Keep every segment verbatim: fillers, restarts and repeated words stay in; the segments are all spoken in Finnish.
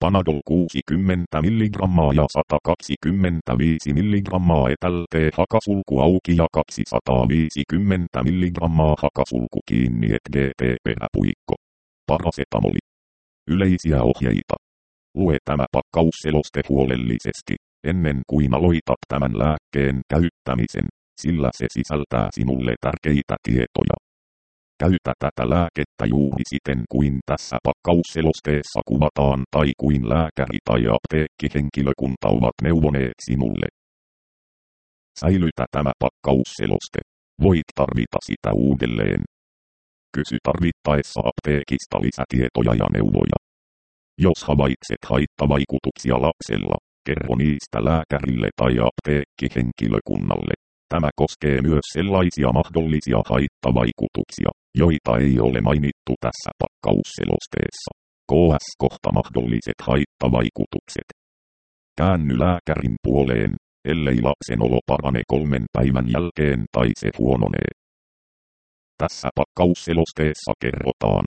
Panadol kuusikymmentä milligrammaa ja sata kaksikymmentäviisi milligrammaa etäältee hakasulku auki ja kaksisataaviisikymmentä milligrammaa hakasulku kiinni et G T peräpuikko. Parasetamoli. Yleisiä ohjeita. Lue tämä pakkausseloste huolellisesti, ennen kuin aloitat tämän lääkkeen käyttämisen, sillä se sisältää sinulle tärkeitä tietoja. Käytä tätä lääkettä juuri siten kuin tässä pakkausselosteessa kuvataan tai kuin lääkäri tai apteekkihenkilökunta ovat neuvoneet sinulle. Säilytä tämä pakkausseloste. Voit tarvita sitä uudelleen. Kysy tarvittaessa apteekista lisätietoja ja neuvoja. Jos havaitset haittavaikutuksia lapsella, kerro niistä lääkärille tai apteekkihenkilökunnalle. Tämä koskee myös sellaisia mahdollisia haittavaikutuksia, joita ei ole mainittu tässä pakkausselosteessa. K S kohta mahdolliset haittavaikutukset. Käänny lääkärin puoleen, ellei lapsen olo parane kolmen päivän jälkeen tai se huononee. Tässä pakkausselosteessa kerrotaan.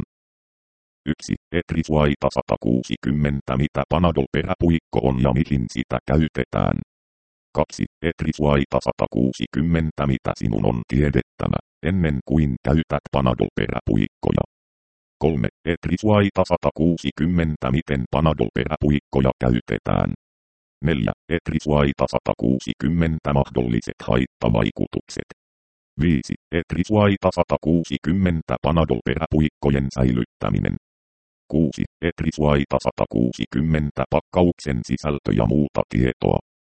yksi. Etrisuaita sata kuusikymmentä mitä Panadol peräpuikko on ja mihin sitä käytetään. kaksi. Etrisuaita sata kuusikymmentä mitä sinun on tiedettävä, ennen kuin käytät Panadol peräpuikkoja. kolme. Etrisuaita sata kuusikymmentä miten Panadol peräpuikkoja käytetään. neljä. Etrisuaita sata kuusikymmentä mahdolliset haittavaikutukset. viisi. Etrisuaita sata kuusikymmentä Panadol peräpuikkojen säilyttäminen. kuusi. Etrisuaita sata kuusikymmentä pakkauksen sisältö ja muuta tietoa.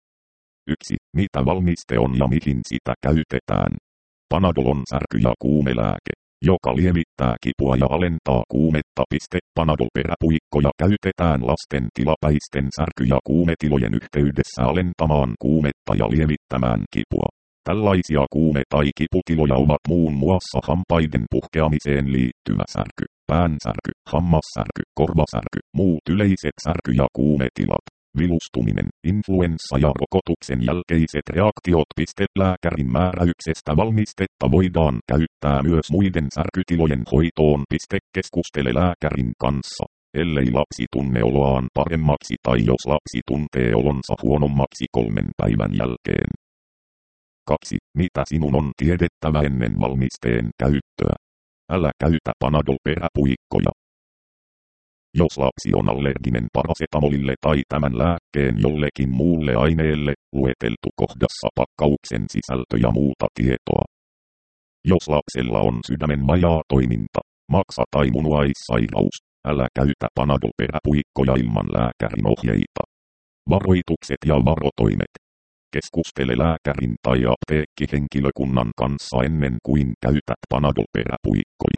yksi. Mitä valmiste on ja mihin sitä käytetään? Panadol on särky- ja kuumelääke, joka lievittää kipua ja alentaa kuumetta. Panadol peräpuikkoja käytetään lasten tilapäisten särky- ja kuumetilojen yhteydessä alentamaan kuumetta ja lievittämään kipua. Tällaisia kuume- tai kiputiloja ovat muun muassa hampaiden puhkeamiseen liittyvä särky, päänsärky, hammassärky, korvasärky, muut yleiset särky- ja kuumetilat, vilustuminen, influenssa ja rokotuksen jälkeiset reaktiot. Lääkärin määräyksestä valmistetta voidaan käyttää myös muiden särkytilojen hoitoon. Keskustele lääkärin kanssa, ellei lapsi tunne oloaan paremmaksi tai jos lapsi tuntee olonsa huonommaksi kolmen päivän jälkeen. kaksi. Mitä sinun on tiedettävä ennen valmisteen käyttöä? Älä käytä Panadol peräpuikkoja. Jos lapsi on allerginen parasetamolille tai tämän lääkkeen jollekin muulle aineelle, lueteltu kohdassa pakkauksen sisältö ja muuta tietoa. Jos lapsella on sydämen vajaatoiminta, maksa tai munuaissairaus, älä käytä Panadol peräpuikkoja ilman lääkärin ohjeita. Varoitukset ja varotoimet. Keskustele lääkärin tai apteekkihenkilökunnan kanssa ennen kuin käytät Panadol peräpuikkoja.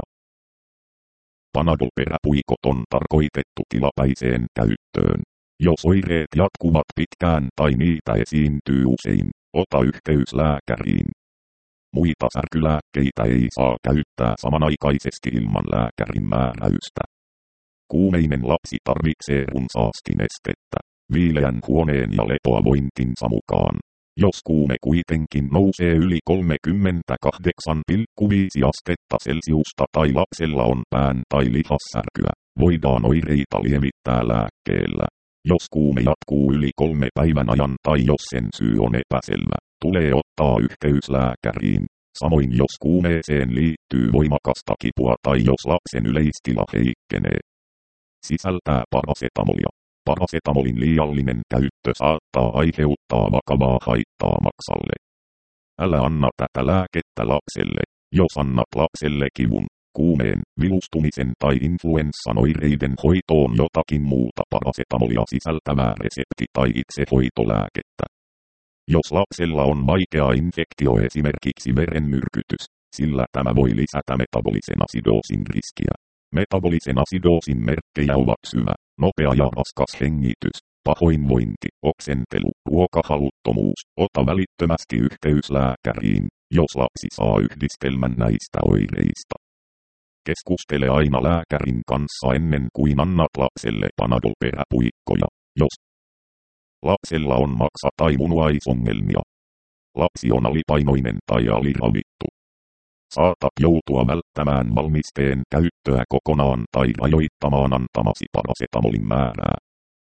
Panadol peräpuikot on tarkoitettu tilapäiseen käyttöön. Jos oireet jatkuvat pitkään tai niitä esiintyy usein, ota yhteys lääkäriin. Muita särkylääkkeitä ei saa käyttää samanaikaisesti ilman lääkärin määräystä. Kuumeinen lapsi tarvitsee runsaasti nestettä, viileän huoneen ja lepoavointinsa mukaan. Jos kuume kuitenkin nousee yli kolmekymmentäkahdeksan pilkku viisi astetta Celsiusta tai lapsella on pään- tai lihassärkyä, voidaan oireita lievittää lääkkeellä. Jos kuume jatkuu yli kolme päivän ajan tai jos sen syy on epäselvä, tulee ottaa yhteys lääkäriin. Samoin jos kuumeeseen liittyy voimakasta kipua tai jos lapsen yleistila heikkenee. Sisältää parasetamolia. Parasetamolin liiallinen käyttö saattaa aiheuttaa vakavaa haittaa maksalle. Älä anna tätä lääkettä lapselle, jos annat lapselle kivun, kuumeen, vilustumisen tai influenssan oireiden hoitoon jotakin muuta parasetamolia sisältävää resepti- tai itsehoitolääkettä. Jos lapsella on vaikea infektio esimerkiksi verenmyrkytys, sillä tämä voi lisätä metabolisen asidoosin riskiä. Metabolisen asidoosin merkkejä ovat syvä, nopea ja raskas hengitys, pahoinvointi, oksentelu, ruokahaluttomuus. Ota välittömästi yhteys lääkäriin, jos lapsi saa yhdistelmän näistä oireista. Keskustele aina lääkärin kanssa ennen kuin annat lapselle Panadol peräpuikkoja, jos lapsella on maksa- tai munuaisongelmia. Lapsi on alipainoinen tai aliravittu. Saatat joutua välttämään valmisteen käyttöä kokonaan tai rajoittamaan antamasi parasetamolin määrää.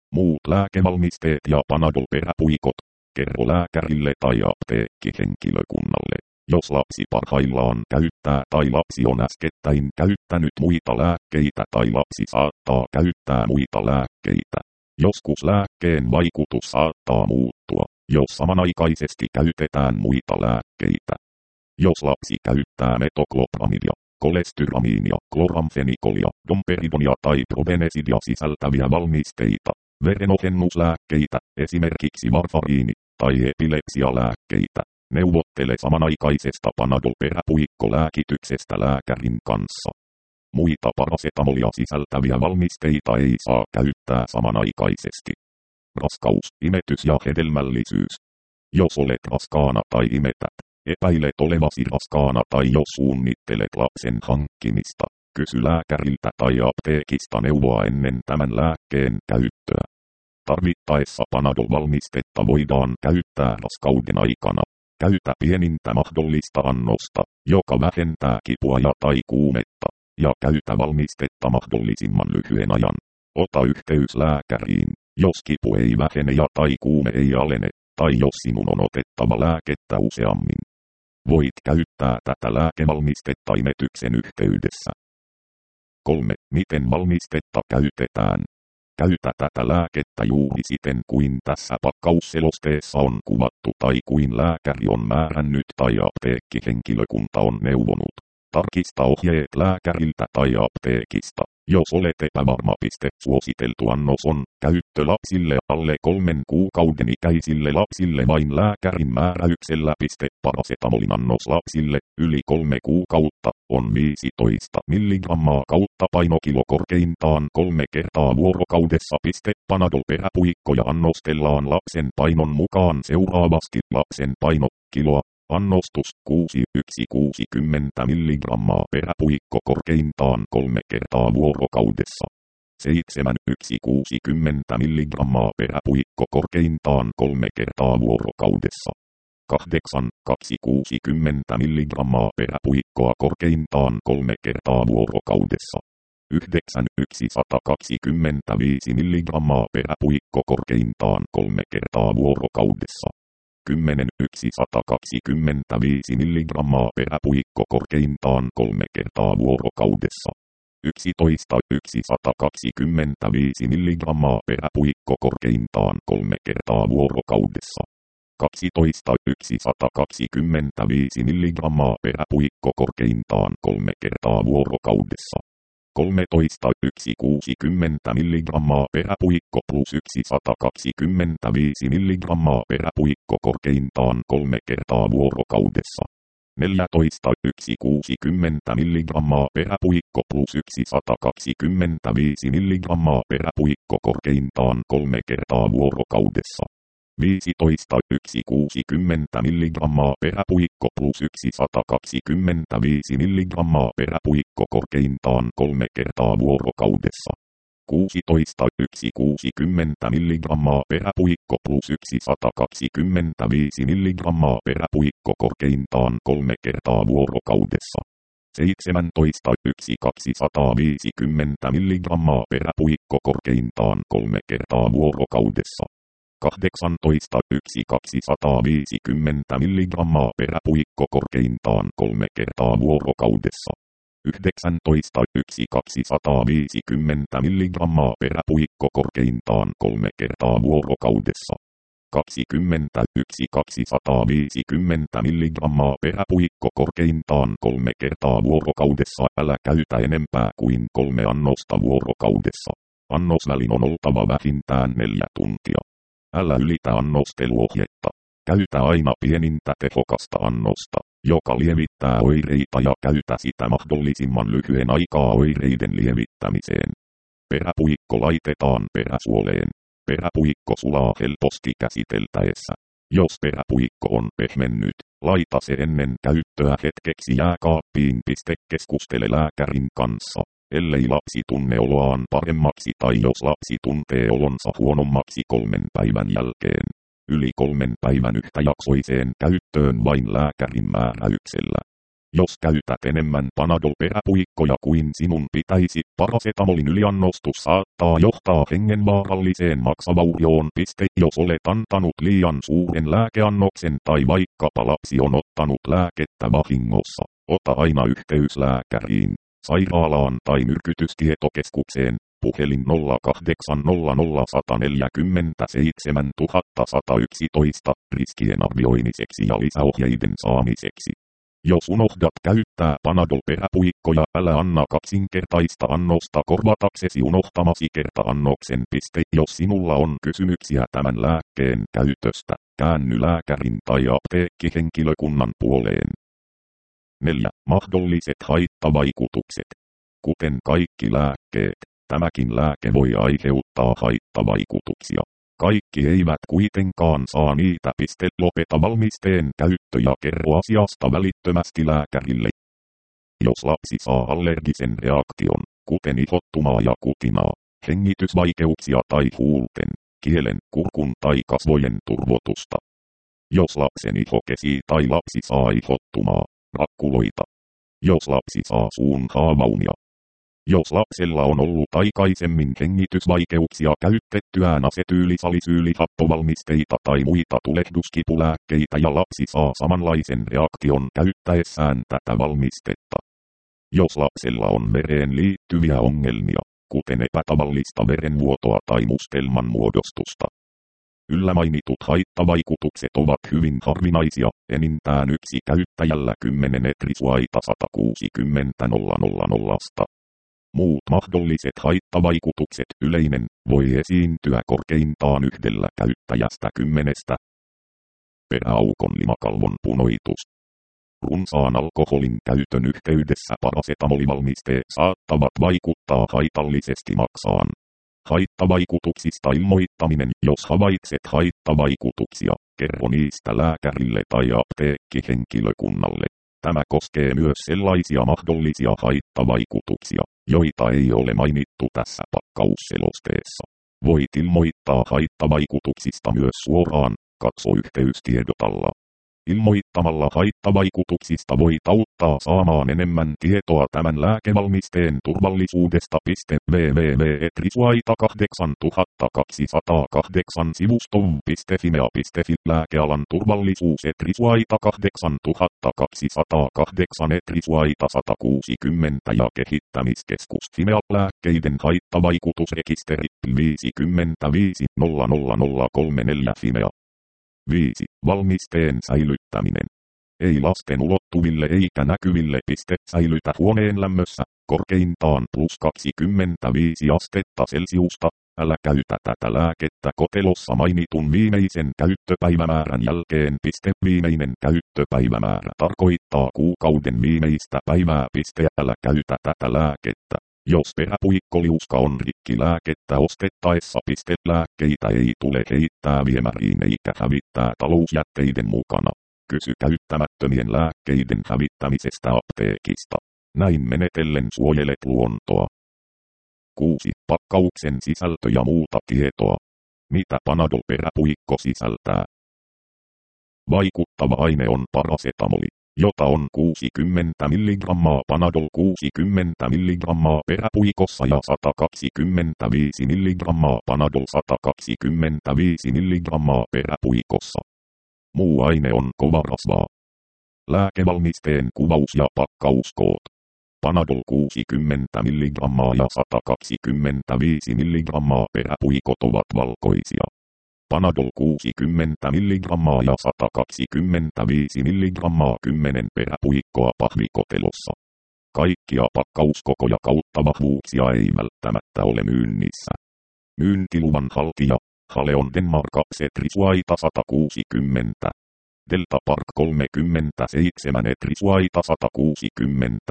Muut lääkevalmisteet ja Panadol-peräpuikot. Kerro lääkärille tai apteekkihenkilökunnalle, jos lapsi parhaillaan käyttää tai lapsi on äskettäin käyttänyt muita lääkkeitä tai lapsi saattaa käyttää muita lääkkeitä. Joskus lääkkeen vaikutus saattaa muuttua, jos samanaikaisesti käytetään muita lääkkeitä. Jos lapsi käyttää metoklopramia, kolestyramiinia, kloramfenikolia, domperidonia tai probenesidia sisältäviä valmisteita, verenohennuslääkkeitä, esimerkiksi varfariini, tai epilepsialääkkeitä, neuvottele samanaikaisesta Panadol-peräpuikkolääkityksestä lääkärin kanssa. Muita parasetamolia sisältäviä valmisteita ei saa käyttää samanaikaisesti. Raskaus, imetys ja hedelmällisyys. Jos olet raskaana tai imetät, epäilet olevasi raskaana tai jos suunnittelet lapsen hankkimista, kysy lääkäriltä tai apteekista neuvoa ennen tämän lääkkeen käyttöä. Tarvittaessa Panadol-valmistetta voidaan käyttää raskauden aikana. Käytä pienintä mahdollista annosta, joka vähentää kipua ja tai kuumetta, ja käytä valmistetta mahdollisimman lyhyen ajan. Ota yhteys lääkäriin, jos kipu ei vähene ja tai kuume ei alene, tai jos sinun on otettava lääkettä useammin. Voit käyttää tätä lääkevalmistetta imetyksen yhteydessä. kolme. Miten valmistetta käytetään? Käytä tätä lääkettä juuri siten kuin tässä pakkausselosteessa on kuvattu tai kuin lääkäri on määrännyt tai apteekkihenkilökunta on neuvonut. Tarkista ohjeet lääkäriltä tai apteekista. Jos olet epävarma, suositeltu annos on käyttö lapsille alle kolmen kuukauden ikäisille lapsille vain lääkärin määräyksellä. Parasetamolin annos lapsille yli kolme kuukautta on viisitoista milligrammaa kautta painokilo korkeintaan kolme kertaa vuorokaudessa. Panadol-peräpuikkoja annostellaan lapsen painon mukaan seuraavasti: lapsen paino kiloa. Annostus kuusi yksi kuusikymmentä milligrammaa peräpuikko korkeintaan kolme kertaa vuorokaudessa. seitsemän yksi kuusikymmentä milligrammaa peräpuikko korkeintaan kolme kertaa vuorokaudessa. kahdeksan kaksi kuusikymmentä milligrammaa peräpuikkoa korkeintaan kolme kertaa vuorokaudessa. yhdeksän yksi kaksikymmentäviisi milligrammaa peräpuikko korkeintaan kolme kertaa vuorokaudessa. kymmenen yksi kaksikymmentäviisi milligrammaa peräpuikko korkeintaan kolme kertaa vuorokaudessa. yksitoista yksi kaksikymmentäviisi milligrammaa peräpuikko korkeintaan kolme kertaa vuorokaudessa. kaksitoista yksi kaksikymmentäviisi milligrammaa peräpuikko korkeintaan kolme kertaa vuorokaudessa. kolmetoista yksi kuusikymmentä milligrammaa peräpuikko plus yksi kaksikymmentäviisi milligrammaa peräpuikko korkeintaan kolme kertaa vuorokaudessa. neljätoista yksi kuusikymmentä milligrammaa peräpuikko plus yksi kaksikymmentäviisi milligrammaa peräpuikko korkeintaan kolme kertaa vuorokaudessa. viisitoista yksi kuusikymmentä milligrammaa peräpuikko plus yksi kaksikymmentäviisi milligrammaa peräpuikko korkeintaan kolme kertaa vuorokaudessa. kuusitoista yksi kuusikymmentä milligrammaa peräpuikko plus yksi kaksikymmentäviisi milligrammaa peräpuikko korkeintaan kolme kertaa vuorokaudessa. seitsemäntoista yksi kaksisataaviisikymmentä milligrammaa peräpuikko korkeintaan kolme kertaa vuorokaudessa. kahdeksantoista yksi kaksisataaviisikymmentä milligrammaa peräpuikko korkeintaan kolme kertaa vuorokaudessa. yhdeksäntoista yksi kaksisataaviisikymmentä milligrammaa peräpuikko korkeintaan kolme kertaa vuorokaudessa. kaksikymmentä yksi kaksisataaviisikymmentä milligrammaa peräpuikko korkeintaan kolme kertaa vuorokaudessa. Älä käytä enempää kuin kolme annosta vuorokaudessa. Annosvälin on oltava vähintään neljä tuntia. Älä ylitä annosteluohjetta. Käytä aina pienintä tehokasta annosta, joka lievittää oireita, ja käytä sitä mahdollisimman lyhyen aikaa oireiden lievittämiseen. Peräpuikko laitetaan peräsuoleen. Peräpuikko sulaa helposti käsiteltäessä. Jos peräpuikko on pehmennyt, laita se ennen käyttöä hetkeksi jääkaappiin. Keskustele lääkärin kanssa, ellei lapsi tunne oloaan paremmaksi tai jos lapsi tuntee olonsa huonommaksi kolmen päivän jälkeen. Yli kolmen päivän yhtäjaksoiseen käyttöön vain lääkärin määräyksellä. Jos käytät enemmän Panadol-peräpuikkoja kuin sinun pitäisi, parasetamolin yliannostus saattaa johtaa hengenvaaralliseen maksavaurioon. Jos olet antanut liian suuren lääkeannoksen tai vaikkapa lapsi on ottanut lääkettä vahingossa, ota aina yhteys lääkäriin, sairaalaan tai myrkytystietokeskukseen. Puhelin nolla kahdeksan nolla nolla yksi neljä seitsemän yksi yksi yksi riskien arvioimiseksi ja lisäohjeiden saamiseksi. Jos unohdat käyttää Panadol-peräpuikkoja, älä anna kaksinkertaista annosta korvataksesi unohtamasi kerta-annoksen. Jos sinulla on kysymyksiä tämän lääkkeen käytöstä, käänny lääkärin tai apteekkihenkilökunnan puoleen. neljä. Mahdolliset haittavaikutukset. Kuten kaikki lääkkeet, tämäkin lääke voi aiheuttaa haittavaikutuksia. Kaikki eivät kuitenkaan saa niitä. Lopeta valmisteen käyttö ja kerro asiasta välittömästi lääkärille. Jos lapsi saa allergisen reaktion, kuten ihottumaa ja kutinaa, hengitysvaikeuksia tai huulten, kielen, kurkun tai kasvojen turvotusta. Jos lapsen iho kesii tai lapsi saa ihottumaa, rakkuloita. Jos lapsi saa suun haavaunia. Jos lapsella on ollut aikaisemmin hengitysvaikeuksia käytettyään asetyylisalisyylihappovalmisteita tai muita tulehduskipulääkkeitä ja lapsi saa samanlaisen reaktion käyttäessään tätä valmistetta. Jos lapsella on vereen liittyviä ongelmia, kuten epätavallista verenvuotoa tai mustelman muodostusta. Yllä mainitut haittavaikutukset ovat hyvin harvinaisia, enintään yksi käyttäjällä kymmenen etrisuaita sata kuusikymmentä nolla nolla nolla. Muut mahdolliset haittavaikutukset yleinen voi esiintyä korkeintaan yhdellä käyttäjästä kymmenestä. Peräaukon limakalvon punoitus. Runsaan alkoholin käytön yhteydessä parasetamolivalmisteet saattavat vaikuttaa haitallisesti maksaan. Haittavaikutuksista ilmoittaminen. Jos havaitset haittavaikutuksia, kerro niistä lääkärille tai apteekkihenkilökunnalle. Tämä koskee myös sellaisia mahdollisia haittavaikutuksia, joita ei ole mainittu tässä pakkausselosteessa. Voit ilmoittaa haittavaikutuksista myös suoraan, katso yhteystiedotalla. Ilmoittamalla haittavaikutuksista voit auttaa saamaan enemmän tietoa tämän lääkevalmisteen turvallisuudesta. www piste etrisuaita kahdeksantuhattakaksisataakahdeksan sivuston.fimea piste fi Lääkealan turvallisuus Etrisuaita kahdeksantuhattakaksisataakahdeksan Etrisuaita sata kuusikymmentä ja kehittämiskeskus Fimea lääkkeiden haittavaikutusrekisteri viisikymmentäviisi nolla nolla nolla kolmekymmentäneljä Fimea. viisi. Valmisteen säilyttäminen. Ei lasten ulottuville eikä näkyville. Piste. Säilytä huoneen lämmössä, korkeintaan plus kaksikymmentäviisi astetta Celsiusta. Älä käytä tätä lääkettä kotelossa mainitun viimeisen käyttöpäivämäärän jälkeen. Piste. Viimeinen käyttöpäivämäärä tarkoittaa kuukauden viimeistä päivää. Piste. Älä käytä tätä lääkettä, jos peräpuikkoliuska on rikki lääkettä ostettaessa. Piste. Lääkkeitä ei tule heittää viemäriin eikä hävittää talousjätteiden mukana. Kysy käyttämättömien lääkkeiden hävittämisestä apteekista. Näin menetellen suojelet luontoa. kuusi. Pakkauksen sisältö ja muuta tietoa. Mitä Panadol-peräpuikko sisältää? Vaikuttava aine on parasetamoli, jota on kuusikymmentä milligrammaa Panadol kuusikymmentä milligrammaa peräpuikossa ja sata kaksikymmentäviisi milligrammaa Panadol sata kaksikymmentäviisi milligrammaa peräpuikossa. Muu aine on kovarasvaa. Lääkevalmisteen kuvaus ja pakkauskoot. Panadol kuusikymmentä milligrammaa ja sata kaksikymmentäviisi milligrammaa peräpuikot ovat valkoisia. Panadol kuusikymmentä milligrammaa ja sata kaksikymmentäviisi milligrammaa kymmenen peräpuikkoa pahvikotelossa. Kaikkia pakkauskokoja kautta vahvuuksia ei välttämättä ole myynnissä. Myyntiluvan haltija, Haleon Denmark Etrisuaita sata kuusikymmentä. Delta Park kolmekymmentäseitsemän Etrisuaita sata kuusikymmentä.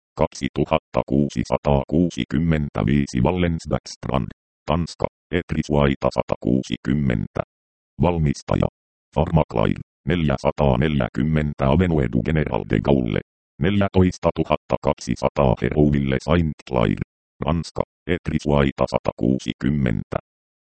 kaksituhattakuusisataakuusikymmentäviisi Wallensbackstrand, Tanska, Etrisuaita sata kuusikymmentä. Valmistaja, Pharmaclair, neljäsataaneljäkymmentä Avenue du General de Gaulle, neljätoistatuhatta kaksisataa Herouville Saint-Clair, Ranska, Etrisuaita sata kuusikymmentä.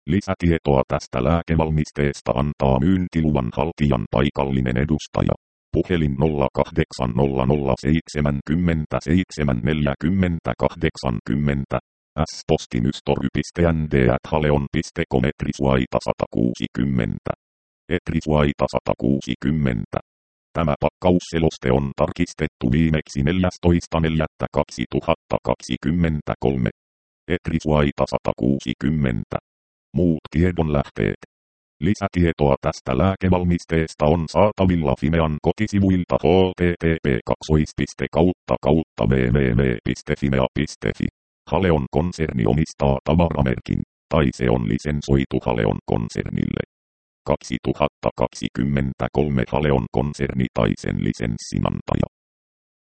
Lisätietoa tästä lääkevalmisteesta antaa myyntiluvan haltijan paikallinen edustaja. puhelin nolla kahdeksan nolla nolla seitsemän nolla seitsemän neljä nolla kahdeksan nolla, s-postinystori piste n d at haleon piste com Etrisuaita sata kuusikymmentä. Etrisuaita sata kuusikymmentä. Tämä pakkausseloste on tarkistettu viimeksi neljästoista neljättä kaksituhattakaksikymmentäkolme. Etrisuaita sata kuusikymmentä. Muut tiedonlähteet. Lisätietoa tästä lääkevalmisteesta on saatavilla Fimean kotisivuilta h t t p kautta kautta w w w piste fimea piste f i. Haleon konserni omistaa tavaramerkin, tai se on lisensoitu Haleon konsernille. kaksituhattakaksikymmentäkolme Haleon konserni tai sen lisenssinantaja.